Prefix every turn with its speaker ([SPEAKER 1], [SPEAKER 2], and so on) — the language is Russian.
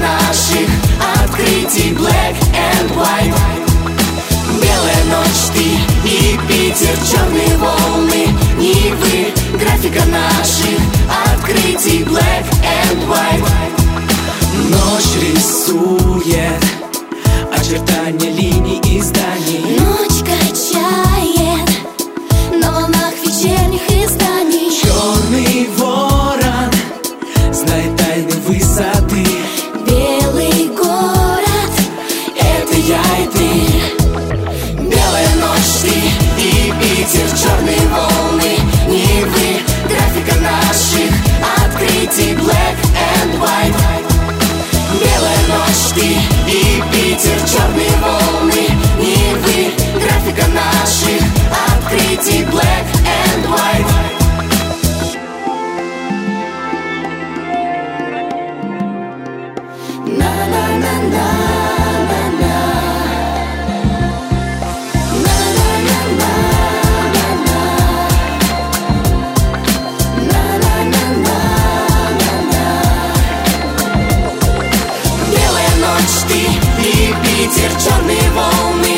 [SPEAKER 1] наших открытий black and white. Белая ночь, ты и Питер, черные волны Невы, графика наших открытий black and white.
[SPEAKER 2] Ночь рисует очертания линий и зданий.
[SPEAKER 3] Ночь качает на волнах вечерних изданий.
[SPEAKER 2] Черный ворон знает тайны высоты.
[SPEAKER 3] Белый город — это я и ты.
[SPEAKER 1] Белая ночь, ты и Питер, черные волны Невы, графика наших открытий black and white. Белая ночь, ты и Питер, черные волны Невы, графика наших открытий black and white. Белая ночь, ты и Питер, черные волны